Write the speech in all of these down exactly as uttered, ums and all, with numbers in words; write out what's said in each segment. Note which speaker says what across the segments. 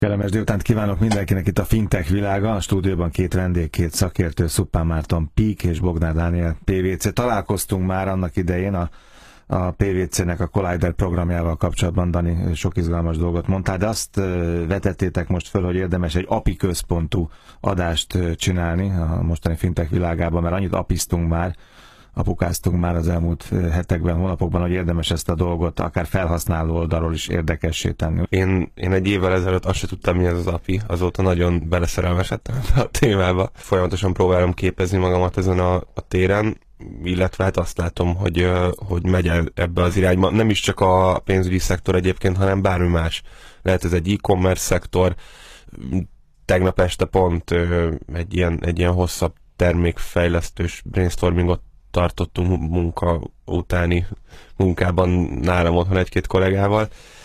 Speaker 1: Kellemes délutánt kívánok mindenkinek itt a Fintech világa. A stúdióban két vendég, két szakértő, Szuppán Márton Peak és Bognár Dániel pé vé cé. Találkoztunk már annak idején a, a pé vé cének a Collider programjával kapcsolatban. Dani, sok izgalmas dolgot mondtál, de azt vetettétek most föl, hogy érdemes egy á pé i központú adást csinálni a mostani Fintech világában, mert annyit apiztunk már, apukáztunk már az elmúlt hetekben, hónapokban, hogy érdemes ezt a dolgot akár felhasználó oldalról is érdekessé tenni.
Speaker 2: Én, én egy évvel ezelőtt azt se tudtam, mi ez az á pé i, azóta nagyon beleszerelmesedtem a témába. Folyamatosan próbálom képezni magamat ezen a, a téren, illetve hát azt látom, hogy, hogy megy ebbe az irányba. Nem is csak a pénzügyi szektor egyébként, hanem bármi más. Lehet ez egy e-commerce szektor. Tegnap este pont egy ilyen, egy ilyen hosszabb termékfejlesztős brainstormingot tartottunk munka utáni munkában nálam otthon egy-két kollégával,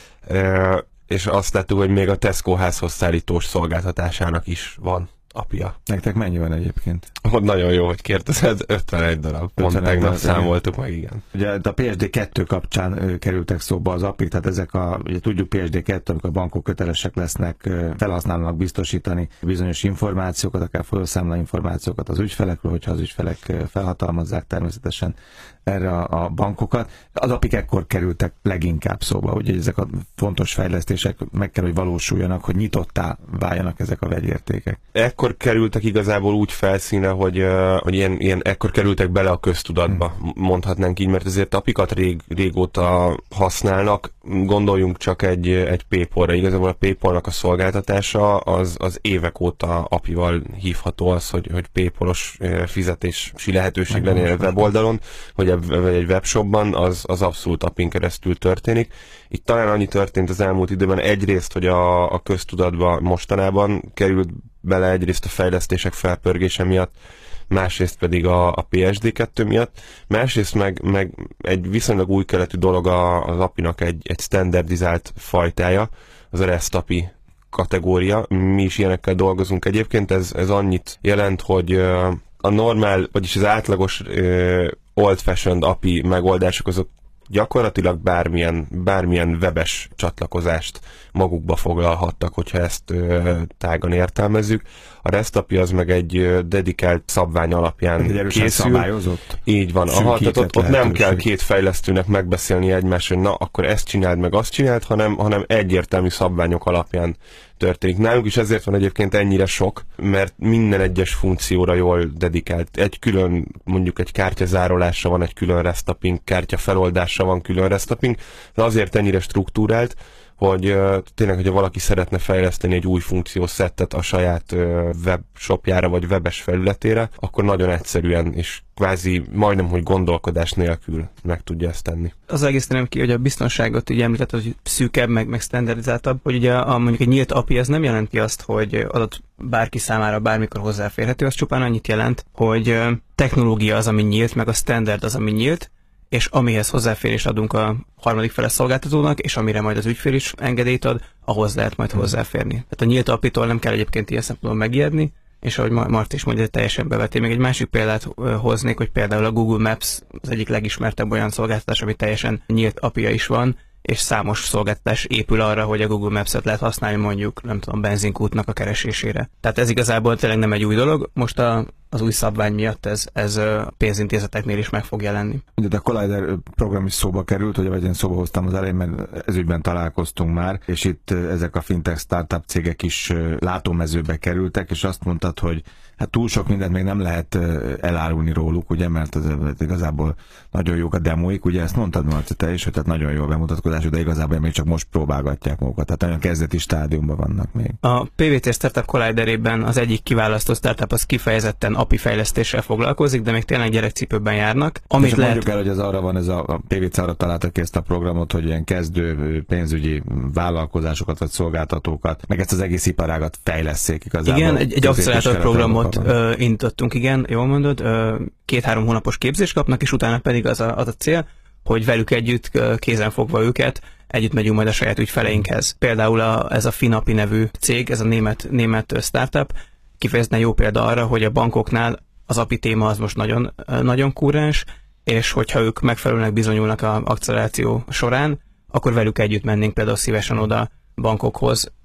Speaker 2: e, és azt láttuk, hogy még a Tesco házhoz szállítós szolgáltatásának is van á pé i-ja.
Speaker 1: Nektek mennyi van egyébként?
Speaker 2: Ott nagyon jó, hogy kérdezed, ötvenegy darab. Pont tegnap számoltuk meg, igen.
Speaker 1: Ugye a pé es dé kettő kapcsán ö, kerültek szóba az á pé i, tehát ezek a, ugye tudjuk pé es dé kettő, amikor a bankok kötelesek lesznek ö, felhasználónak biztosítani bizonyos információkat, akár folyószámla információkat az ügyfelekről, hogyha az ügyfelek ö, felhatalmazzák természetesen erre a, a bankokat. Az á pé i ekkor kerültek leginkább szóba, hogy ezek a fontos fejlesztések meg kell, hogy valósuljanak, hogy nyitottá váljanak ezek a vegyértékek.
Speaker 2: Ekkor kerültek igazából úgy felszíne, hogy, uh, hogy ilyen, ilyen ekkor kerültek bele a köztudatba, hmm. mondhatnánk így, mert azért á pé i-kat rég, régóta használnak. Gondoljunk csak egy, egy PayPal-ra. Igazából a PayPal-nak a szolgáltatása az, az évek óta á pé i-val hívható az, hogy, hogy PayPal-os fizetési lehetőség lenne a weboldalon, vagy egy webshopban, az, az abszolút á pé i-n keresztül történik. Itt talán annyi történt az elmúlt időben egyrészt, hogy a, a köztudatba mostanában került bele egyrészt a fejlesztések felpörgése miatt, másrészt pedig a, a pé es dé kettő miatt, másrészt meg, meg egy viszonylag új keletű dolog az á pé i-nak egy, egy standardizált fajtája, az a REST á pé i kategória. Mi is ilyenekkel dolgozunk egyébként, ez, ez annyit jelent, hogy a normál, vagyis az átlagos old-fashioned á pé i megoldások azok gyakorlatilag bármilyen, bármilyen webes csatlakozást magukba foglalhattak, hogyha ezt ö, tágan értelmezzük. A REST á pé i az meg egy ö, dedikált szabvány alapján
Speaker 1: egy
Speaker 2: készül.
Speaker 1: Szabályozott?
Speaker 2: Így van. Aha, tehát ott, ott nem kell két fejlesztőnek megbeszélni egymást, hogy na, akkor ezt csináld, meg azt csináld, hanem, hanem egyértelmű szabványok alapján történik. Nálunk is ezért van egyébként ennyire sok, mert minden egyes funkcióra jól dedikált. Egy külön, mondjuk egy kártyazárolásra van egy külön REST á pé i, kártya feloldásra van külön REST á pé i, de azért ennyire struktúrált, hogy uh, tényleg, hogyha valaki szeretne fejleszteni egy új funkciószettet a saját uh, webshopjára vagy webes felületére, akkor nagyon egyszerűen és kvázi majdnem, hogy gondolkodás nélkül meg tudja ezt tenni.
Speaker 3: Az egész nem ki, hogy a biztonságot ugye említetted, hogy szűkebb, meg, meg standardizáltabb, hogy ugye a, mondjuk egy nyílt á pé i ez nem jelenti azt, hogy adott bárki számára bármikor hozzáférhető, az csupán annyit jelent, hogy technológia az, ami nyílt, meg a standard az, ami nyílt, és amihez hozzáférés adunk a harmadik feles szolgáltatónak, és amire majd az ügyfél is engedélyt ad, ahhoz lehet majd hozzáférni. Tehát a nyílt á pé i-tól nem kell egyébként ilyen szempontból megijedni, és ahogy Marti is mondja, teljesen bevették. Még egy másik példát hoznék, hogy például a Google Maps az egyik legismertebb olyan szolgáltatás, ami teljesen nyílt á pé i-ja is van, és számos szolgáltatás épül arra, hogy a Google Maps-et lehet használni mondjuk, nem tudom, benzinkútnak a keresésére. Tehát ez igazából tényleg nem egy új dolog, most a, az új szabvány miatt ez, ez a pénzintézeteknél is meg fog jelenni.
Speaker 1: Ugye a Collider program is szóba került, hogy én szóba hoztam az elején, mert ezügyben találkoztunk már, és itt ezek a fintech startup cégek is látómezőbe kerültek, és azt mondtad, hogy hát túl sok mindent még nem lehet elárulni róluk, ugye, mert az, igazából nagyon jók a demóik, ugye ezt mondtad, Marci, te is, hogy tehát nagyon jó a bemutatkozás, de igazából még csak most próbálgatják magukat, tehát nagyon kezdeti stádiumban vannak még.
Speaker 3: A pé vé cé Startup Colliderében az egyik kiválasztó startup az kifejezetten á pé i fejlesztéssel foglalkozik, de még tényleg gyerekcipőben járnak.
Speaker 1: Amit lehet... mondjuk el, hogy ez arra van, ez a, a pé vé cé arra találta ki ezt a programot, hogy ilyen kezdő pénzügyi vállalkozásokat vagy szolgáltatókat, meg ezt az egész iparágat fejlesszék igazából.
Speaker 3: Igen, egy, egy akcelerátor programot indítottunk, igen, jól mondod, két-három hónapos képzést kapnak, és utána pedig az a, az a cél, hogy velük együtt, kézen fogva őket, együtt megyünk majd a saját ügyfeleinkhez. Például a, ez a Finapi nevű cég, ez a német, német startup, kifejezetten jó példa arra, hogy a bankoknál az á pé i téma az most nagyon, nagyon kúrens, és hogyha ők megfelelőnek bizonyulnak az akceleráció során, akkor velük együtt mennénk például szívesen oda bankokhoz,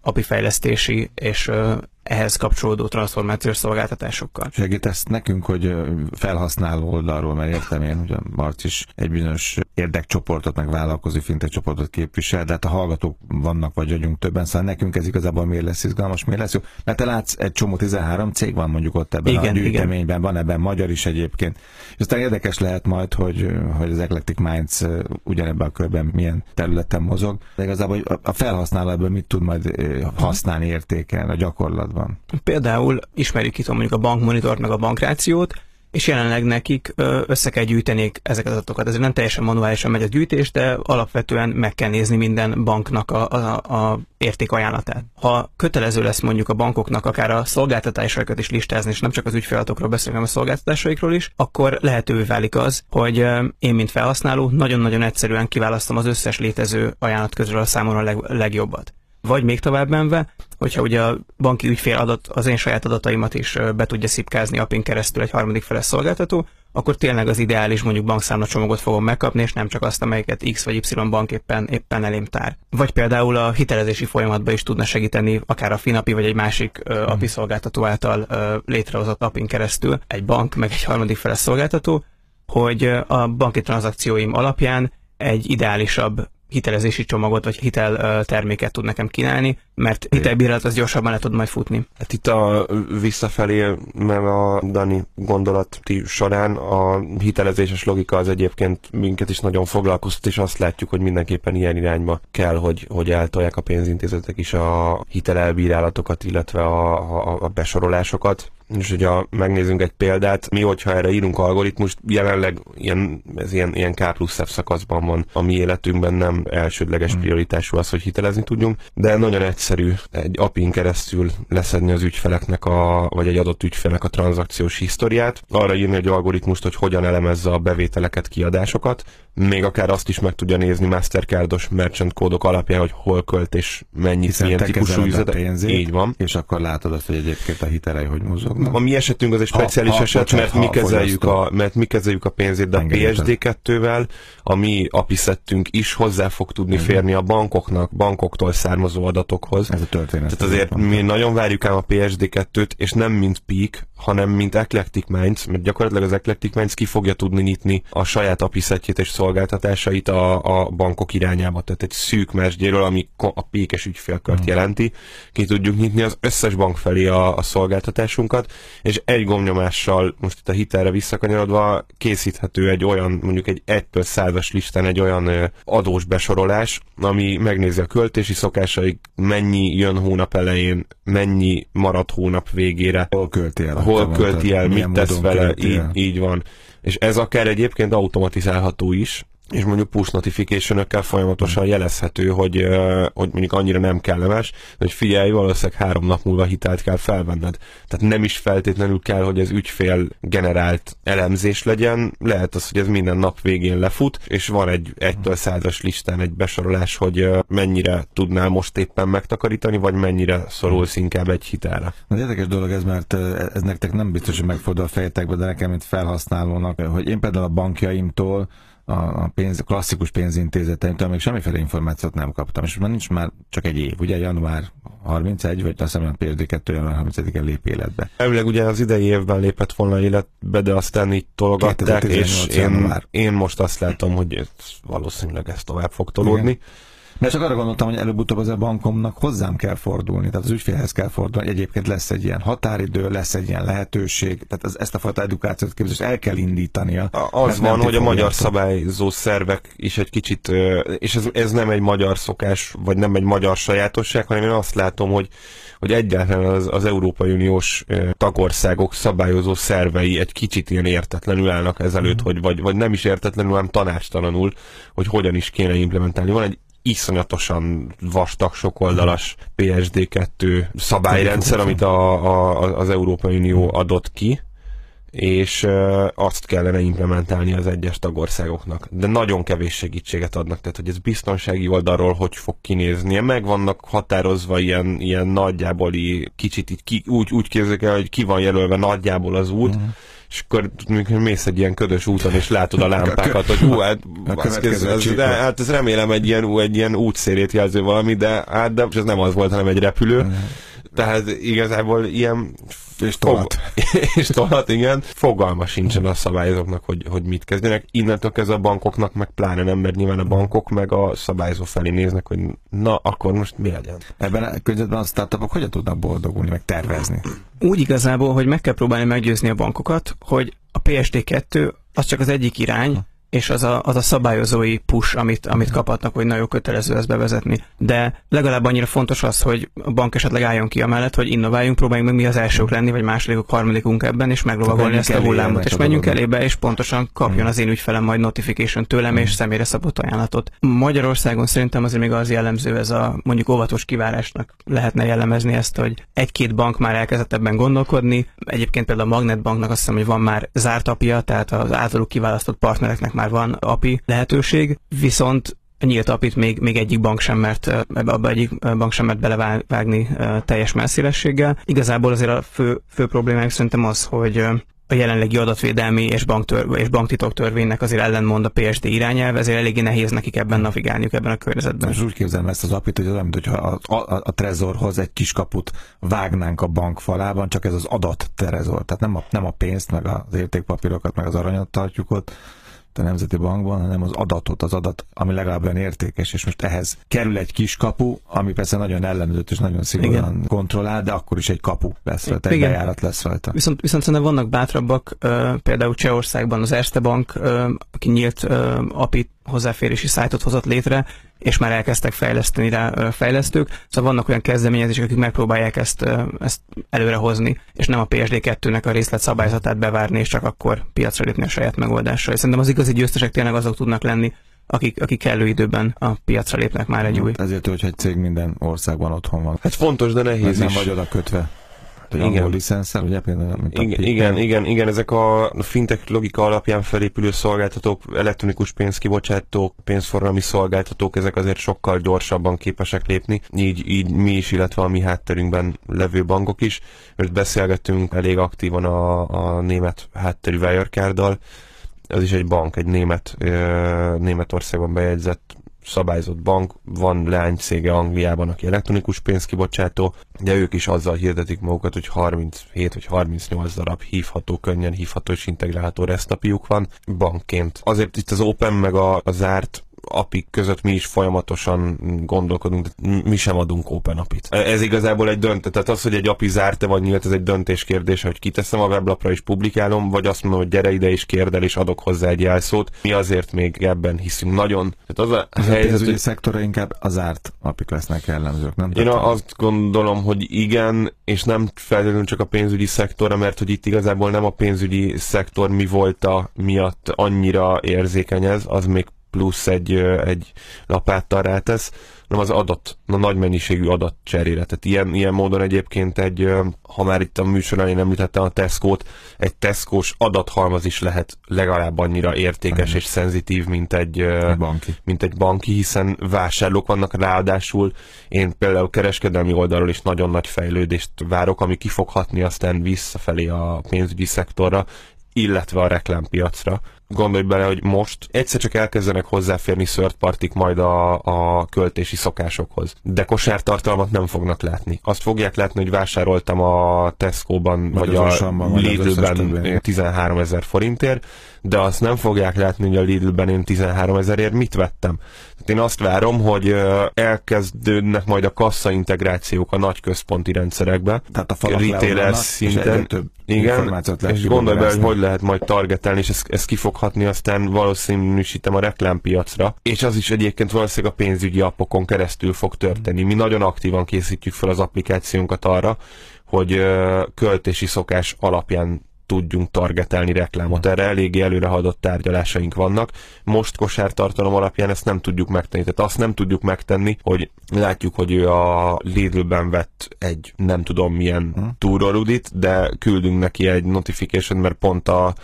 Speaker 3: á pé i fejlesztési és ehhez kapcsolódó transformációs szolgáltatásokkal.
Speaker 1: Segítesz nekünk, hogy felhasználó oldalról, mert értem én, hogy a Marci is egy bizonyos érdekcsoportot, meg vállalkozói fintech csoportot képvisel, de hát a hallgatók vannak, vagy vagyunk többen, szóval nekünk ez igazából miért lesz izgalmas, miért lesz jó. Mert te látsz, egy csomó tizenhárom cég van mondjuk ott ebben igen, a gyűjteményben, igen. Van ebben magyar is egyébként. És aztán érdekes lehet majd, hogy, hogy az Eclectic Minds ugyanebben a körben milyen területen mozog, de igazából a felhasználó ebből mit tud majd használni, értékelni a gyakorlatban.
Speaker 3: Például ismerjük itt mondjuk a bankmonitort, meg a bankrációt, és jelenleg nekik össze kell gyűjteniük ezeket az adatokat. Ez nem teljesen manuálisan megy a gyűjtés, de alapvetően meg kell nézni minden banknak a, a, a értékajánlatát. Ha kötelező lesz mondjuk a bankoknak akár a szolgáltatásaikat is listázni, és nem csak az ügyféladatokról beszélünk, hanem a szolgáltatásaikról is, akkor lehetővé válik az, hogy én, mint felhasználó, nagyon-nagyon egyszerűen kiválasztom az összes létező ajánlat közül a számomra a leg, legjobbat. Vagy még tovább menve, hogyha ugye a banki ügyfél adat, az én saját adataimat is be tudja szipkázni á pé in keresztül egy harmadik feles szolgáltató, akkor tényleg az ideális mondjuk bankszámlacsomagot fogom megkapni, és nem csak azt, amelyiket X vagy Y bank éppen, éppen elém tár. Vagy például a hitelezési folyamatban is tudna segíteni, akár a Finapi vagy egy másik uh, á pé i szolgáltató által uh, létrehozott á pé in keresztül, egy bank meg egy harmadik feles szolgáltató, hogy a banki tranzakcióim alapján egy ideálisabb hitelezési csomagot, vagy hitelterméket tud nekem kínálni, mert hitelbírálat az gyorsabban le tud majd futni.
Speaker 2: Hát itt a visszafelé, mert a Dani gondolati során a hitelezéses logika az egyébként minket is nagyon foglalkoztat, és azt látjuk, hogy mindenképpen ilyen irányba kell, hogy, hogy eltolják a pénzintézetek is a hitelelbírálatokat, illetve a, a, a besorolásokat. És hogyha megnézzünk egy példát, mi, hogyha erre írunk algoritmust, jelenleg ilyen, ez ilyen, ilyen K plusz F szakaszban van a mi életünkben, nem elsődleges prioritású az, hogy hitelezni tudjunk, de nagyon egyszerű egy á pé in keresztül leszedni az ügyfeleknek, a, vagy egy adott ügyfélnek a tranzakciós historiát, arra írni egy algoritmust, hogy hogyan elemezze a bevételeket, kiadásokat, még akár azt is meg tudja nézni Mastercardos merchant kódok alapján, hogy hol költ és mennyit, milyen típusú üzlet. Így van.
Speaker 1: És akkor látod azt, hogy egyébként a hitelei hogy mozognak.
Speaker 2: A mi esetünk az egy speciális ha, ha, eset, bocsánat, mert, mi kezeljük a, mert mi kezeljük a pénzét, de a P S D kettővel a mi á pé i szettünk is hozzá fog tudni uh-huh. férni a bankoknak, bankoktól származó adatokhoz.
Speaker 1: Ez a történet.
Speaker 2: Tehát azért mi nagyon várjuk ám a P S D kettőt, és nem mint Peak, hanem mint Eclectic Minds, mert gyakorlatilag az Eclectic Minds ki fogja tudni nyitni a saját á pé i szettjét és szolgáltatásait a, a bankok irányába. Tehát egy szűk mesdjéről, ami a pékes ügyfélkört uh-huh. jelenti, ki tudjuk nyitni az összes bank felé a, a szolgáltatásunkat, és egy gombnyomással, most itt a hitelre visszakanyarodva, készíthető egy olyan, mondjuk egy egytől százas listán egy olyan ö, adós besorolás, ami megnézi a költési szokásaik, mennyi jön hónap elején, mennyi marad hónap végére,
Speaker 1: hol költi el,
Speaker 2: hol költi el, mit tesz vele, így, így van. És ez akár egyébként automatizálható is, és mondjuk push notification-ökkel folyamatosan jelezhető, hogy, hogy mondjuk annyira nem kellemes, hogy figyelj, valószínűleg három nap múlva hitelt kell felvenned. Tehát nem is feltétlenül kell, hogy ez ügyfél generált elemzés legyen, lehet az, hogy ez minden nap végén lefut, és van egy egytől százas listán egy besorolás, hogy mennyire tudnál most éppen megtakarítani, vagy mennyire szorulsz inkább egy hitelre.
Speaker 1: Az érdekes dolog ez, mert ez nektek nem biztos, hogy megfordul a fejetekbe, de nekem, mint felhasználónak, hogy én például a bankjaimtól, a pénz, klasszikus pénzintézeteimtől még semmiféle információt nem kaptam, és már nincs már csak egy év, ugye január harmincegy, vagy azt hiszem a P S D kettő január harmincegyedikén lép életbe.
Speaker 2: Elvileg ugye az idei évben lépett volna életbe, de aztán így tologatták, és én, én most azt látom, hogy ez, valószínűleg ez tovább fog tolódni. Igen.
Speaker 1: De csak arra gondoltam, hogy előbb-utóbb az a bankomnak hozzám kell fordulni, tehát az ügyfélhez kell fordulni, egyébként lesz egy ilyen határidő, lesz egy ilyen lehetőség, tehát az, ezt a fajta edukációt képzést el kell indítania.
Speaker 2: Az van, hogy a magyar szabályzó szervek is egy kicsit, és ez, ez nem egy magyar szokás, vagy nem egy magyar sajátosság, hanem én azt látom, hogy hogy egyáltalán az, az Európai Uniós tagországok szabályozó szervei egy kicsit ilyen értetlenül állnak ezelőtt, mm. hogy vagy, vagy nem is értetlenül, hanem tanácstalanul, hogy hogyan is kéne implementálni. Van egy iszonyatosan vastag, sokoldalas P S D kettő szabályrendszer, amit a, a, az Európai Unió adott ki, és azt kellene implementálni az egyes tagországoknak. De nagyon kevés segítséget adnak, tehát hogy ez biztonsági oldalról hogy fog kinézni. Meg vannak határozva ilyen, ilyen nagyjából kicsit így ki, úgy, úgy képzeljük el, hogy ki van jelölve nagyjából az út, mm. és akkor mész egy ilyen ködös úton, és látod a lámpákat, hogy hú, hát, ez, ez, de, hát ez remélem egy ilyen, egy ilyen útszélét jelző valami, de hát de ez nem az volt, hanem egy repülő. Tehát igazából ilyen...
Speaker 1: És tolat.
Speaker 2: Fog... és tolat, igen. Fogalma sincsen a szabályozóknak, hogy, hogy mit kezdjenek. Innentől kezdve a bankoknak meg pláne nem, mert nyilván a bankok meg a szabályozó felé néznek, hogy na, akkor most mi legyen.
Speaker 1: Ebben a környezetben a startupok hogyan tudnak boldogulni, meg tervezni?
Speaker 3: Úgy igazából, hogy meg kell próbálni meggyőzni a bankokat, hogy a P S D kettő az csak az egyik irány, és az a, az a szabályozói push, amit, amit kaphatnak, hogy nagyon kötelező ezt bevezetni. De legalább annyira fontos az, hogy a bank esetleg álljon ki amellett, hogy innováljunk, próbáljunk meg mi az elsők lenni, vagy másodikok, harmadikunk ebben, és meglovagolni ezt a hullámot, és menjünk elébe, és pontosan kapjon az én ügyfelem majd notification tőlem, és személyre szabott ajánlatot. Magyarországon szerintem azért még az jellemző, ez a mondjuk óvatos kivárásnak lehetne jellemezni ezt, hogy egy-két bank már elkezdett ebben gondolkodni. Egyébként például a Magnet Banknak azt hiszem, hogy van már zárt apja, tehát az általuk kiválasztott partnereknek már van á pé i lehetőség, viszont a nyílt á pé it még, még egyik bank sem mert, ebbe, abba egyik bank sem mert belevágni teljes messzélességgel. Igazából azért a fő, fő problémájuk szerintem az, hogy a jelenlegi adatvédelmi és, banktör, és banktitok törvénynek azért ellentmond a P S D irányelv, ezért eléggé nehéz nekik ebben navigálniuk ebben a környezetben.
Speaker 1: És úgy képzelem ezt az á pé it, hogy az olyan, mintha a, a, a trezorhoz egy kis kaput vágnánk a bank falában, csak ez az adat trezor. Tehát nem a, nem a pénzt, meg az értékpapírokat, meg az aranyat tartjuk ott a Nemzeti Bankban, hanem az adatot, az adat, ami legalább olyan értékes, és most ehhez kerül egy kis kapu, ami persze nagyon ellenőrzött és nagyon szigorúan Igen. kontrollál, de akkor is egy kapu lesz rajta, egy bejárat lesz rajta.
Speaker 3: Viszont, viszont szerintem vannak bátrabbak, például Csehországban az Erste Bank, aki nyílt á pé i hozzáférési szájtot hozott létre, és már elkezdtek fejleszteni rá fejlesztők. Szóval vannak olyan kezdeményezések, akik megpróbálják ezt, ezt előrehozni, és nem a P S D kettőnek a részletszabályzatát bevárni, és csak akkor piacra lépni a saját megoldással. Szerintem az igazi győztesek tényleg azok tudnak lenni, akik, akik kellő időben a piacra lépnek már egy új.
Speaker 1: Ezért, hogy egy cég minden országban otthon van.
Speaker 2: Hát fontos, de nehéz
Speaker 1: nem
Speaker 2: is.
Speaker 1: vagy oda kötve.
Speaker 2: Igen.
Speaker 1: Licenszel, ugye például, mint a
Speaker 2: igen, igen, igen, igen, ezek a fintech logika alapján felépülő szolgáltatók, elektronikus pénzkibocsátók, pénzforgalmi szolgáltatók, ezek azért sokkal gyorsabban képesek lépni, így, így mi is, illetve a mi hátterünkben levő bankok is, mert beszélgettünk elég aktívan a, a német hátterű Wirecard-dal, ez is egy bank, egy német, Németországban bejegyzett szabályzott bank, van leánycége Angliában, aki elektronikus pénzkibocsátó, de ők is azzal hirdetik magukat, hogy harminchét vagy harmincnyolc darab hívható, könnyen hívható és integrálható resztapiuk van bankként. Azért itt az Open meg a, a zárt á pé i között mi is folyamatosan gondolkodunk, de mi sem adunk Open á pé it. Ez igazából egy döntés, tehát az, hogy egy á pé i zárt-e vagy nyílt, ez egy döntés kérdése, hogy kiteszem a weblapra és publikálom, vagy azt mondom, hogy gyere ide és kérd el, és adok hozzá egy jelszót. Mi azért még ebben hiszünk nagyon. Tehát az a,
Speaker 1: az
Speaker 2: helyzet,
Speaker 1: a pénzügyi
Speaker 2: hogy...
Speaker 1: szektorra inkább az zárt á pé i lesznek jellemzők, nem?
Speaker 2: Én a, azt gondolom, hogy igen, és nem feltétlenül csak a pénzügyi szektorra, mert hogy itt igazából nem a pénzügyi szektor mi volt a miatt annyira érzékeny ez, az még plusz egy, egy lapáttal rátesz, hanem az adat, a nagy mennyiségű adat cserére. Tehát ilyen, ilyen módon egyébként egy, ha már itt a műsorán én említettem a Tesco-t, egy Tesco-s adathalmaz is lehet legalább annyira értékes uh-huh. és szenzitív, mint egy,
Speaker 1: banki.
Speaker 2: mint egy banki, hiszen vásárlók vannak, ráadásul én például kereskedelmi oldalról is nagyon nagy fejlődést várok, ami ki fog hatni aztán visszafelé a pénzügyi szektorra, illetve a reklámpiacra. Gondolj bele, hogy most egyszer csak elkezdenek hozzáférni third partik majd a, a költési szokásokhoz. De kosártartalmat nem fognak látni. Azt fogják látni, hogy vásároltam a Tesco-ban, vagy, vagy a Lidl-ben tizenháromezer forintért, de azt nem fogják látni, hogy a Lidl-ben én tizenháromezerért mit vettem. Tehát én azt várom, hogy elkezdődnek majd a kasszaintegrációk a nagy központi rendszerekbe.
Speaker 1: Tehát a falak retailer szinten.
Speaker 2: Igen, és gondolj be, hogy hogy lehet majd targetelni, és ez, ez ki fog hatni, aztán valószínűsítem a reklámpiacra, és az is egyébként valószínűleg a pénzügyi appokon keresztül fog történni. Mi nagyon aktívan készítjük fel az applikációnkat arra, hogy uh, költési szokás alapján tudjunk targetelni reklámot. Erre eléggé előrehaladott tárgyalásaink vannak. Most kosártartalom alapján ezt nem tudjuk megtenni. Tehát azt nem tudjuk megtenni, hogy látjuk, hogy ő a Lidl-ben vett egy nem tudom milyen túrorudit, de küldünk neki egy notification, mert pont a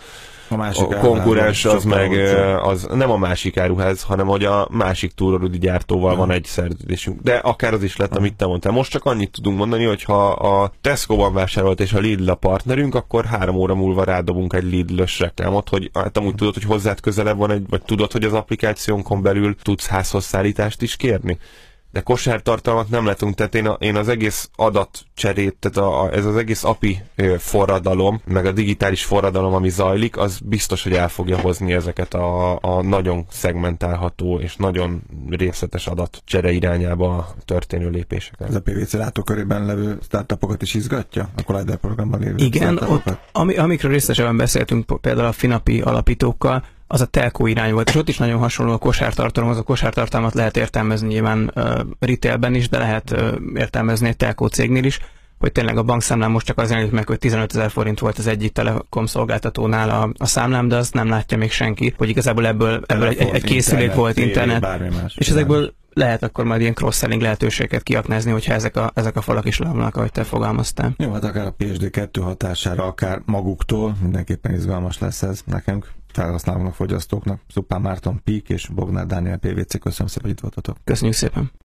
Speaker 1: a, másik
Speaker 2: a konkurens az meg
Speaker 1: olcsó.
Speaker 2: az nem a másik áruház, hanem hogy a másik túrorudi gyártóval
Speaker 1: Aha.
Speaker 2: van egy szerződésünk. De akár az is lett, amit te mondtál. Most csak annyit tudunk mondani, hogy ha a Tesco-ban vásárolt és a Lidl a partnerünk, akkor három óra múlva rádobunk egy Lidl-ös reklámot, hogy hát amúgy tudod, hogy hozzád közelebb van egy, vagy tudod, hogy az applikációnkon belül tudsz házhoz szállítást is kérni. De kosártartalmat nem lehetünk, tehát én, a, én az egész adatcserét, tehát a, a, ez az egész á pé i forradalom, meg a digitális forradalom, ami zajlik, az biztos, hogy el fogja hozni ezeket a, a nagyon szegmentálható és nagyon részletes adatcsere irányába történő lépéseket.
Speaker 1: Ez a pé vé cé látókörében levő startupokat is izgatja? A Collider programban lévő
Speaker 3: Igen, ott, ami, amikről részletesen beszéltünk például a Finapi alapítókkal, az a telco irány volt, és ott is nagyon hasonló a kosártartalom, az a kosártartalmat lehet értelmezni nyilván uh, retailben is, de lehet uh, értelmezni egy telco cégnél is, hogy tényleg a bankszámlám most csak az jelenik meg, hogy tizenötezer forint volt az egyik telekom szolgáltatónál a, a számlám, de azt nem látja még senki, hogy igazából ebből, ebből egy, egy, egy készülék internet, volt internet, más, és ezekből lehet akkor majd ilyen cross-selling lehetőségeket kiaknázni, hogyha ezek a, ezek a falak is leomlanak, ahogy te fogalmaztál.
Speaker 1: Jó, hát akár a pé es dé kettő hatására, akár maguktól, mindenképpen izgalmas lesz ez nekünk, felhasználóknak, fogyasztóknak. Szupán Márton, Pík és Bognár Dániel pé vé cé, köszönöm szépen, hogy itt voltatok.
Speaker 3: Köszönjük szépen.